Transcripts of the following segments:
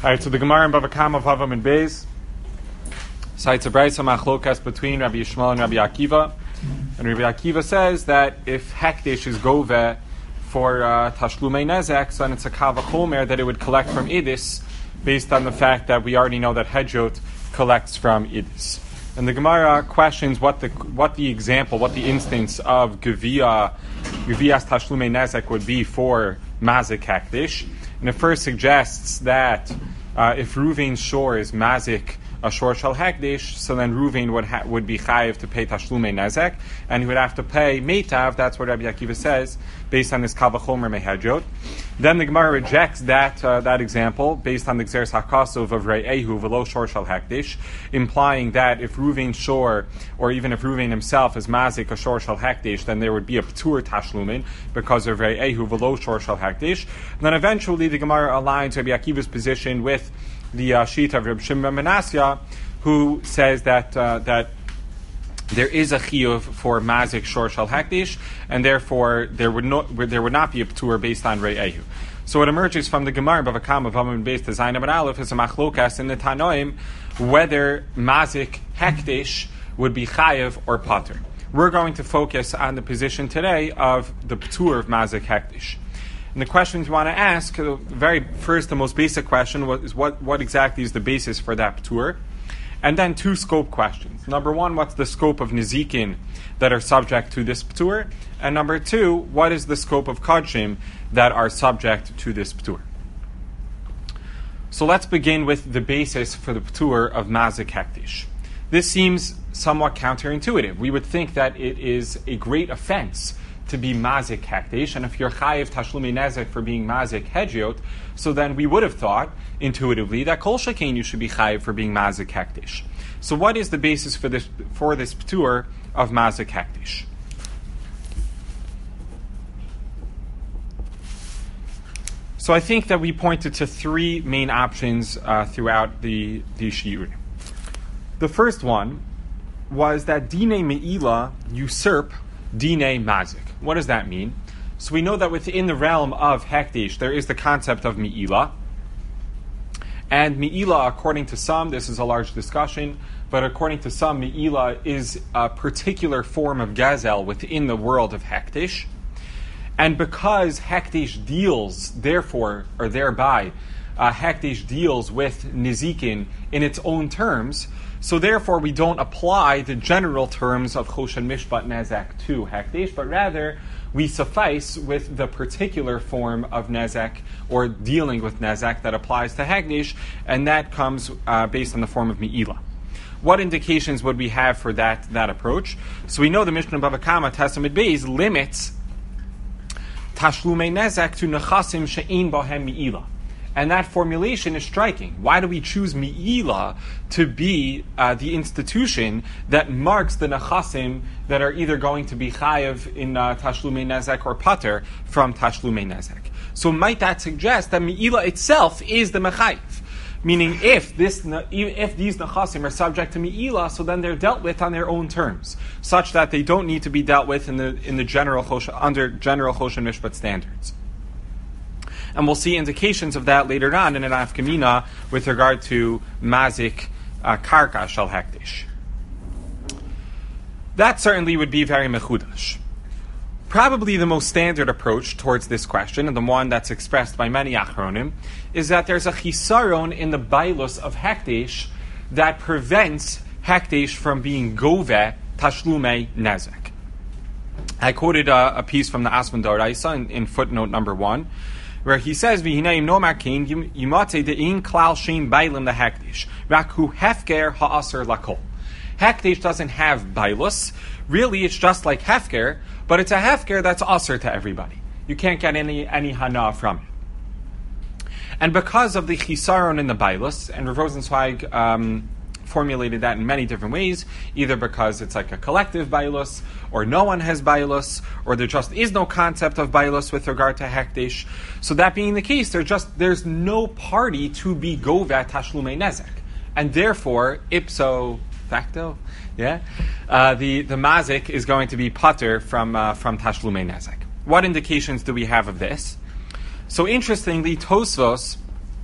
All right, so the Gemara in Bava Kama of Havam and Beis cites a brayso machlokas between Rabbi Yishmael and Rabbi Akiva. And Rabbi Akiva says that if hekdesh is gove for tashlumei nezek, so then it's a kava chomer that it would collect from idis, based on the fact that we already know that hedjot collects from idis. And the Gemara questions what the instance of gevias tashlumei nezek would be for mazik hekdesh. And it first suggests that if Ruvain's shore is mazik a shore shel hekdesh, so then Ruvain would be chayiv to pay tashlumei nezek, and he would have to pay meitav. That's what Rabbi Akiva says, based on this kal v'chomer mehedjot. Then the Gemara rejects that example based on the Gzeres HaKosov of Re'ehu v'lo shore shel hekdesh, implying that if Ruvain's shore, or even if Ruvain himself is mazik a shore shel hekdesh, then there would be a p'tur tashlumin because of Re'ehu v'lo shore shel hekdesh. And then eventually the Gemara aligns Rabbi Akiva's position with the sheet of Reb Shimon ben Menasya, who says that there is a chiyuv for mazik shor shel hekdesh, and therefore there would not be a p'tur based on Re'ehu. So what emerges from the Gemara Bava Kama of Havam based on Zayin Amud Aleph is a machlokas in the Tanoim whether mazik hekdesh would be chayiv or pater. We're going to focus on the position today of the p'tur of mazik hekdesh. And the questions we want to ask, the most basic question is what exactly is the basis for that p'tur? And then two scope questions. Number one, what's the scope of nizikin that are subject to this p'tur? And number two, what is the scope of kodshim that are subject to this p'tur? So let's begin with the basis for the p'tur of mazik hekdesh. This seems somewhat counterintuitive. We would think that it is a great offense to be mazik hekdesh, and if you're chayiv tashlumei nezek for being mazik hedjot, so then we would have thought intuitively that kol shekain you should be chayiv for being mazik hekdesh. So what is the basis for this p'tur of mazik hekdesh? So I think that we pointed to three main options throughout the shiur. The first one was that dinei me'ila usurp dinei mazik. What does that mean? So we know that within the realm of hekdesh there is the concept of mi'ila. And mi'ila, according to some, this is a large discussion, but according to some, mi'ila is a particular form of gazel within the world of hekdesh. And because hekdesh deals, therefore, or thereby, hekdesh deals with nizikin in its own terms, so therefore we don't apply the general terms of choshen mishpat nezek to hekdesh, but rather we suffice with the particular form of nezek, or dealing with nezek, that applies to hekdesh, and that comes based on the form of mi'ila. What indications would we have for that approach? So we know the Mishnah Bava Kama Testamid Beis limits tashlumei nezek to nechasim she'ein bohem mi'ila. And that formulation is striking. Why do we choose mi'ila to be the institution that marks the nechasim that are either going to be chayev in tashlumei nezek or pater from tashlumei nezek? So might that suggest that mi'ila itself is the mechayev? Meaning, if these nechasim are subject to mi'ila, so then they're dealt with on their own terms, such that they don't need to be dealt with under general choshen mishpat standards. And we'll see indications of that later on in an afkamina with regard to mazik karka shel hekdesh. That certainly would be very mechudash. Probably the most standard approach towards this question, and the one that's expressed by many achronim, is that there's a chisaron in the bailus of hekdesh that prevents hekdesh from being gove tashlumei nezek. I quoted a piece from the Asman Doraisa in footnote number 1, where he says, "V'hinei no makin yimate de'in klal shein bailim the hekdesh raku hefker ha'aser lakol." Hekdesh doesn't have bailus. Really, it's just like hefker, but it's a hefker that's aser to everybody. You can't get any hana from it. And because of the chisaron in the bailus, and Rav Rosenzweig formulated that in many different ways, either because it's like a collective bailus, or no one has bailus, or there just is no concept of bailus with regard to hekdesh. So that being the case, there's no party to be govat tashlumei nezek, and therefore ipso facto, the mazik is going to be pater from tashlumei nezek. What indications do we have of this? So interestingly, Tosfos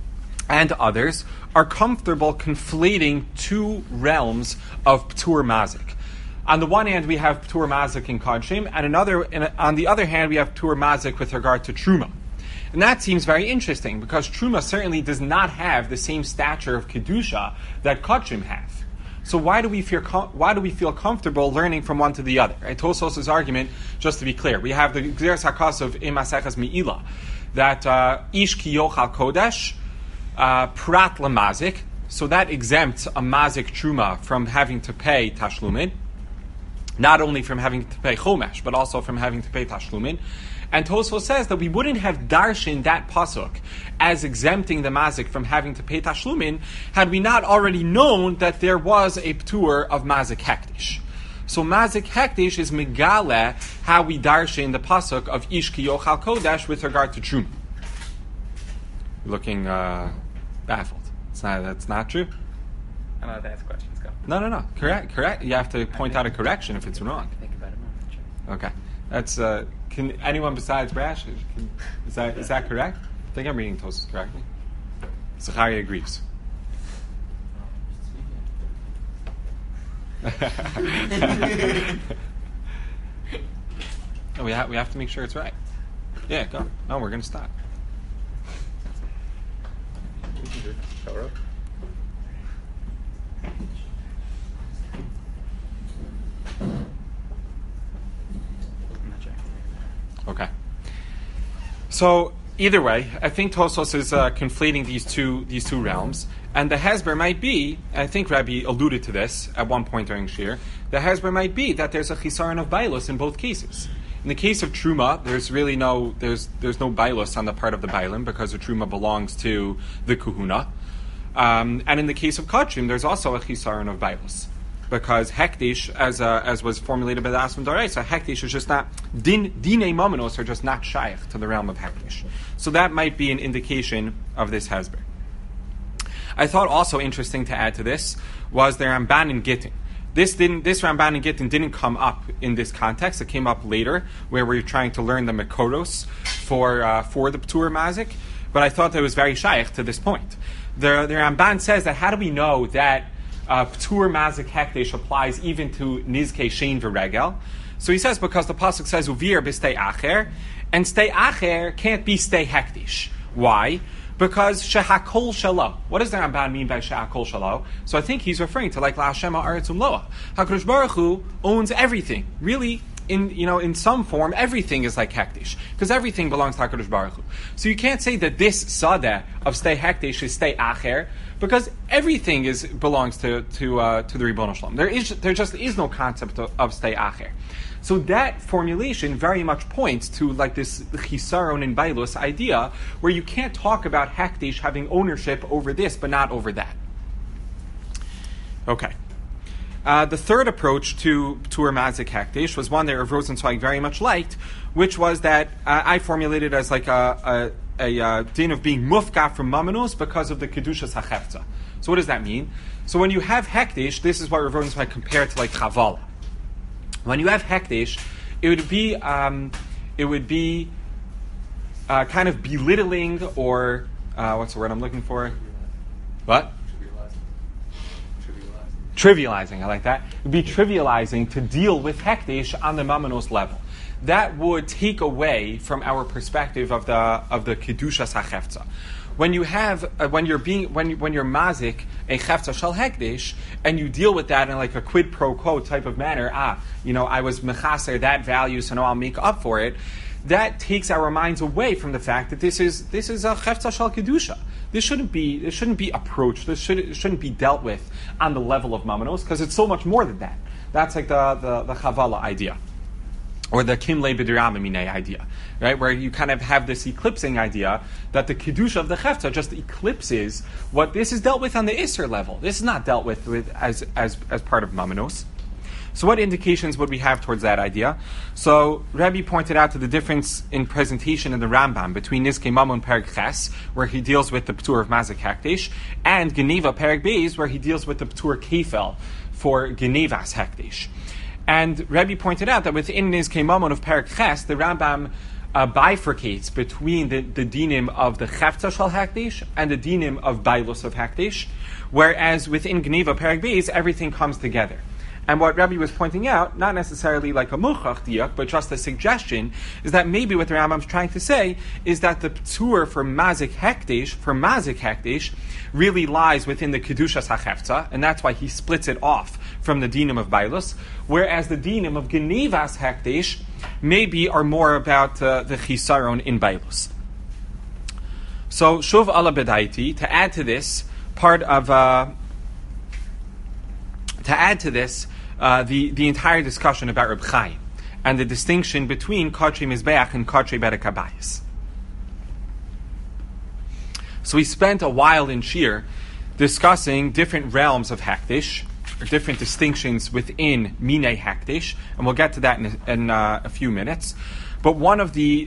and others are comfortable conflating two realms of P'tur Mazik. On the one hand, we have P'tur Mazik in Kodshim, and on the other hand, we have P'tur Mazik with regard to Truma. And that seems very interesting, because Truma certainly does not have the same stature of Kedusha that Kodshim have. So why do we feel comfortable learning from one to the other? Right? Tosfos' argument, just to be clear, we have the Gzeres HaKos of Im Maseches Me'ilah, that Ish Ki Yochal Kodesh, Prat Lamazik, so that exempts a Mazik Truma from having to pay Tashlumin, not only from having to pay Chomesh, but also from having to pay Tashlumin. And Tosfos says that we wouldn't have darshan that pasuk as exempting the mazik from having to pay tashlumin had we not already known that there was a p'tur of mazik hektish. So mazik hektish is megale how we darshan the pasuk of ish ki yochal kodesh with regard to truma. Looking baffled. That's not true. I'm allowed to ask questions. Go. No. Correct. You have to point out a correction if it's wrong. Think about it more. Okay. That's. Can anyone besides Brash? Is that correct? I think I'm reading Tosfos correctly. Zachariah agrees. No, we have to make sure it's right. Yeah, go. No, we're going to stop. Okay. So either way, I think Tosfos is conflating these two realms, and the Hezber might be. I think Rabbi alluded to this at one point during Shir. The Hezber might be that there's a chisaron of bailus in both cases. In the case of Truma, there's really no bailus on the part of the bailim because the Truma belongs to the Kahuna, and in the case of Kodshim, there's also a chisaron of bailus. Because hektish, as was formulated by the Asman Doraisa, hektish is just not dinei mamanos are just not shaykh to the realm of hektish. So that might be an indication of this hezber. I thought also interesting to add to this was the Ramban in Gittin. This Ramban in Gittin didn't come up in this context. It came up later, where we're trying to learn the Mekoros for the P'tur Mazik. But I thought that was very shaykh to this point. The Ramban says that how do we know that P'tur Mazik Hektish applies even to Nizkei Shein V'Regel. So he says because the pasuk says Uvir b'stei acher, and stei acher can't be stei hektish. Why? Because shehakol shalo. What does the Ramban mean by shehakol shalo? So I think he's referring to like La Hashem ha'aretz umloa. HaKadosh Baruch Hu owns everything. Really, in some form, everything is like hektish because everything belongs to HaKadosh Baruch Hu. So you can't say that this sadeh of stei hektish is stei acher, because everything belongs to the Ribbono Shalom. There just is no concept of stei acher. So that formulation very much points to like this chisaron and bailus idea, where you can't talk about hektish having ownership over this but not over that. Okay. The third approach to P'tur Mazik hektish was one that Rav Rosenzweig very much liked, which was that I formulated as like a din of being mufka from mamanos because of the kedushas hachefza. So what does that mean? So when you have hektish, this is what Rav Rosenzweig compared to like chavala. When you have hektish, it would be kind of belittling or what's the word I'm looking for? What? Trivializing. I like that. It would be trivializing to deal with hektish on the mamanos level. That would take away from our perspective of the kedushas hachefza. When you have when you're mazik a chefza shal hektish and you deal with that in like a quid pro quo type of manner, I was mechaser that value, so now I'll make up for it. That takes our minds away from the fact that this is a chefza shal kedusha. This shouldn't be approached. This shouldn't be dealt with on the level of mamanos because it's so much more than that. That's like the chavala idea. Or the kimle b'diramimine idea, right? Where you kind of have this eclipsing idea that the kedusha of the chefta just eclipses what this is dealt with on the Isser level. This is not dealt with as part of mamanos. So what indications would we have towards that idea? So Rebbe pointed out to the difference in presentation in the Rambam between Nizkei Mamon Perek Ches, where he deals with the P'tur of Mazik Hektish, and Geneva Perek Beis, where he deals with the P'tur Kefel for Genevas Hektish. And Rebbe pointed out that within Nizkei Mamon of Perek Ches, the Rambam bifurcates between the dinim of the Chefza Shal Hakdish and the dinim of Bailus of Hakdish, whereas within Gneva Perek Beis, everything comes together. And what Rabbi was pointing out, not necessarily like a muchach diak, but just a suggestion, is that maybe what the Rambam's trying to say is that the ptur for mazik hekdesh, really lies within the kedushas hachefza, and that's why he splits it off from the dinim of bailus, whereas the dinim of genevas hekdesh maybe are more about the chisaron in bailus. So shuv ala bedaiti, to add to this the entire discussion about Reb Chaim and the distinction between Kodshei Mizbeach and Kodshei Berek Habayis. So we spent a while in Shir discussing different realms of Hakdish, or different distinctions within Minei Hakdish, and we'll get to that in a few minutes. But one of the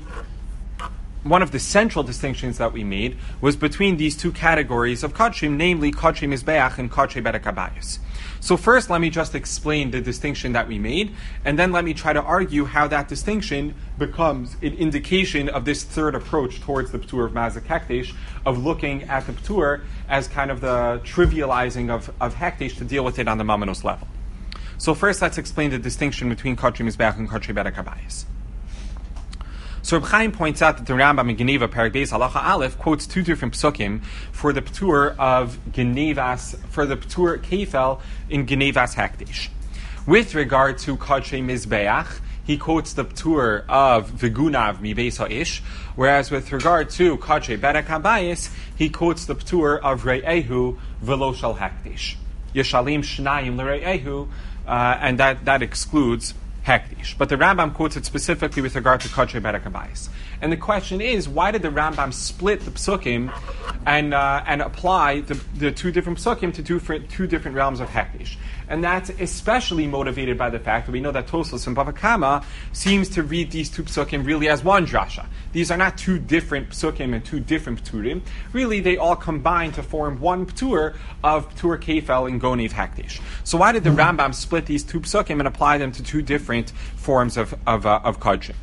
central distinctions that we made was between these two categories of Kodshim, namely Kodshei Mizbeach and Kodshei Berek Habayis. So first, let me just explain the distinction that we made, and then let me try to argue how that distinction becomes an indication of this third approach towards the Ptur of Mazik Hekdesh, of looking at the Ptur as kind of the trivializing of Hekdesh to deal with it on the Mamanos level. So first, let's explain the distinction between Kodshei Mizbeach and Kodshei Berek Habayis. So Reb Chaim points out that the Rambam in Geneva Perek Beis Halacha Aleph quotes two different psukim for the ptur of Genevas, for the ptur kefel in Genevas Hakdish. With regard to Kodshei Mizbeach, he quotes the ptur of Vigunav mi Beis Ha'ish, whereas with regard to Kodshei Berek Habayis, he quotes the ptur of Re'ehu v'lo shal Hakdish. Yeshalim shnayim l'Re'ehu, and that excludes Hekdesh. But the Rambam quotes it specifically with regard to Kodshei Berek Habayis. And the question is, why did the Rambam split the psukim and apply the two different psukim to two different realms of Hekdesh? And that's especially motivated by the fact that we know that Tosfos and Bava Kama seems to read these two psukim really as one drasha. These are not two different psukim and two different pturim. Really, they all combine to form one ptur of ptur kefel and gonev Hekdesh. So why did the Rambam split these two psukim and apply them to two different forms of kodshim?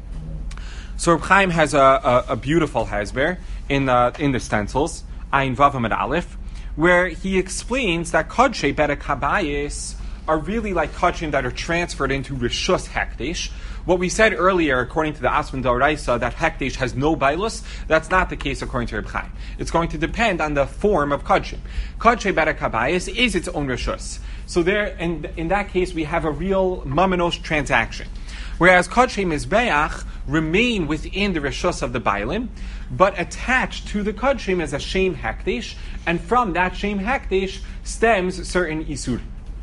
So Reb Chaim has a beautiful hezber in the stencils, Ayin Vav Amud Aleph, where he explains that Kodshei Berek Habayis are really like Kodshim that are transferred into Rishus Hekdesh. What we said earlier, according to the Asman D'Oraisa, that Hekdesh has no bailus, that's not the case according to Reb Chaim. It's going to depend on the form of Kodshim. Kodshei Berek Habayis is its own Rishus. So there, in that case, we have a real mamanos transaction. Whereas Kodshei Mizbeach remain within the Rishus of the Bailim, but attached to the Kodshim as a Shem Hekdesh, and from that Shem Hekdesh stems certain Isur.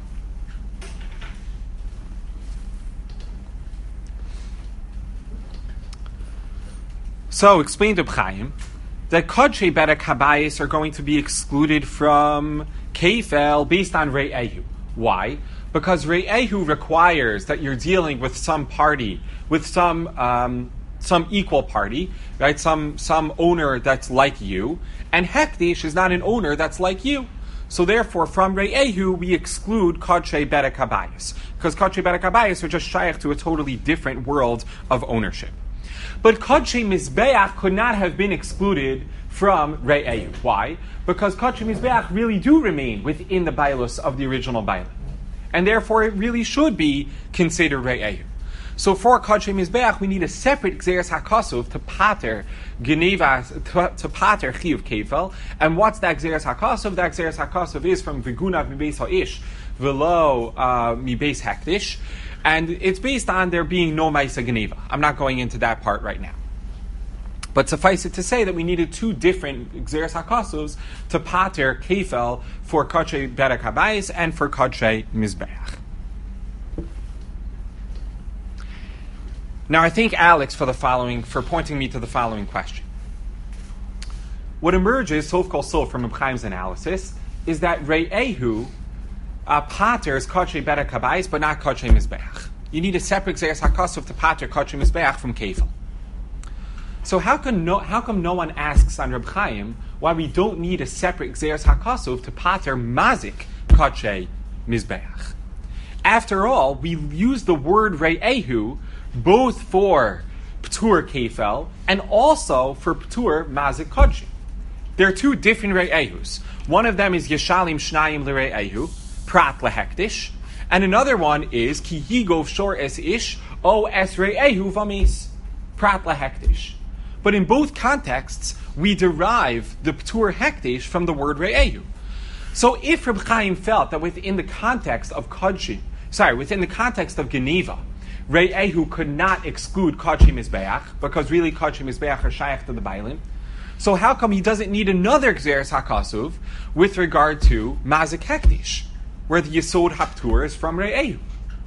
So, explained Reb Chaim that Kodshei Berek Habayis are going to be excluded from Kefel based on Re'ehu. Why? Because Re'ehu requires that you're dealing with some party, with some equal party, right? Some owner that's like you, and Hekdesh is not an owner that's like you. So therefore, from Re'ehu, we exclude Kodshei Berek Habayis, because Kodshei Berek Habayis are just shaykh to a totally different world of ownership. But Kodshei Mizbeach could not have been excluded from Re'ehu. Why? Because Kodshei Mizbeach really do remain within the bailus of the original bailim. And therefore it really should be considered Re'ehu. So for Kodshei Mizbeach, we need a separate Gzeres HaKosov to pater Genevas, to pater Chiyuv Kefel. And what's that Gzeres HaKosov? That Gzeres HaKosov is from Vigunav mi Beis Ha'ish v'lo mi Beis Hekdesh. And it's based on there being no Maisa Geneva. I'm not going into that part right now. But suffice it to say that we needed two different Gzeres HaKosovs to pater Kefel for Kodshei Berek Habayis and for Kodshei Mizbeach. Now I thank Alex for pointing me to the following question. What emerges, Sof Kol Sof, from Reb Chaim's analysis is that Re'ehu paters Kodshei Berek Habayis, but not Kodshei Mizbeach. You need a separate Gzeres HaKosov to pater Kodshei Mizbeach from Kefel. So how come no one asks on Reb Chaim why we don't need a separate Gzeres HaKosov to pater Mazik Kodshei Mizbeach? After all, we use the word Re'ehu both for P'tur Kefel, and also for P'tur Mazik Kodshi. There are two different Re'ehus. One of them is Yeshalim Shnayim L'Re'ehu, Prat Lehektish, and another one is Ki Yigov Shor Es Ish, O Es Re'ehu Vamis, Prat Lehektish. But in both contexts, we derive the P'tur Hektish from the word Re'ehu. So if Reb Chaim felt that within the context of within the context of Geneva, Re'ehu could not exclude Kodshi Mizbeach, because really Kodshi Mizbeach are shaykh to the Bailim, so how come he doesn't need another Gzeres HaKasuv with regard to Mazik Hektish, where the Yesod HaP'tur is from Re'ehu?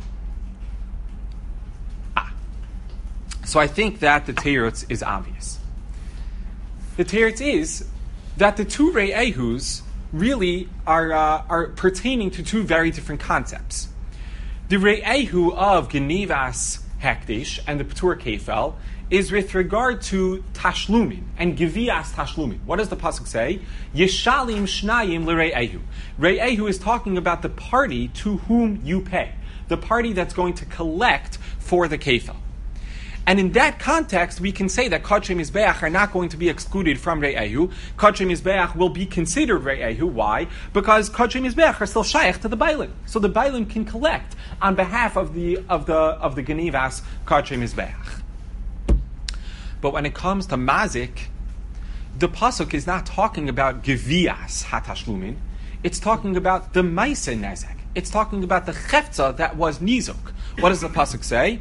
So I think that the teretz is obvious. The teretz is that the two Re'ehus really are pertaining to two very different concepts. The Re'ehu of Genivas Hektish and the P'tur Kefel is with regard to Tashlumin and Gevias Tashlumin. What does the pasuk say? Yeshalim Shnayim L'Re'ehu. Re'ehu is talking about the party to whom you pay, the party that's going to collect for the Kefel. And in that context, we can say that Kodshei Mizbeach are not going to be excluded from Re'ehu. Kodshei Mizbeach will be considered Re'ehu. Why? Because Kodshei Mizbeach are still shaykh to the Bailim. So the Bailim can collect on behalf of the Genivas Kodshei Mizbeach. But when it comes to Mazik, the pasuk is not talking about Gevias HaTashlumin. It's talking about the Maise Nezek. It's talking about the Chefza that was Nizuk. What does the pasuk say?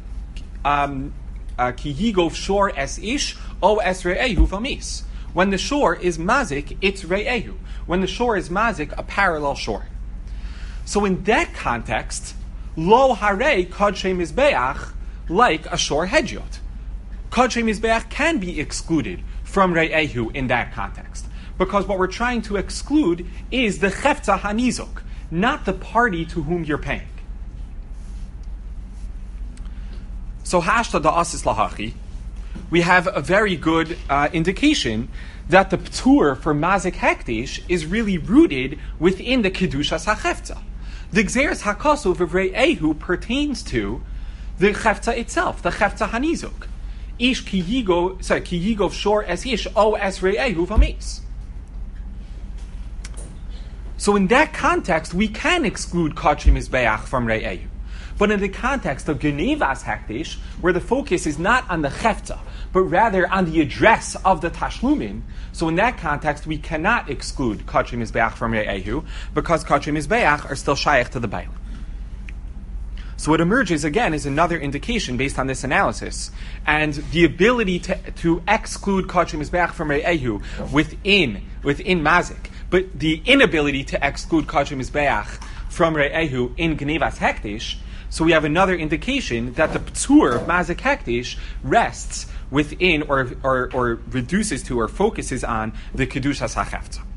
Ki yigov shor es ish, o es re'ehu vamis. When the shore is mazik, it's re'ehu. When the shore is mazik, a parallel shore. So in that context, lo harei kodshei mizbeach, like a shore hedjot. Kodshei mizbeach can be excluded from re'ehu in that context, because what we're trying to exclude is the chefza hanizok, not the party to whom you're paying. So hashta da asis lahachi, we have a very good indication that the p'tur for mazik hektish is really rooted within the kedushas hachefza. The gzeres hakasuv of re'ehu pertains to the chefza itself, the chefza hanizuk. Ish ki yigov shor es ish o es re'ehu vamis. So in that context, we can exclude kodshei mizbeach from re'ehu. But in the context of Genevas Hektish, where the focus is not on the Chefza, but rather on the address of the Tashlumin, so in that context, we cannot exclude Kodshei Mizbeach from Re'ehu, because Kodshei Mizbeach are still shaykh to the Bailim. So what emerges, again, is another indication based on this analysis, and the ability to exclude Kodshei Mizbeach from Re'ehu within Mazik, but the inability to exclude Kodshei Mizbeach from Re'ehu in Genevas Hektish. So we have another indication that the p'tur of Mazik Hektish rests within or reduces to or focuses on the Kedushas HaChefza.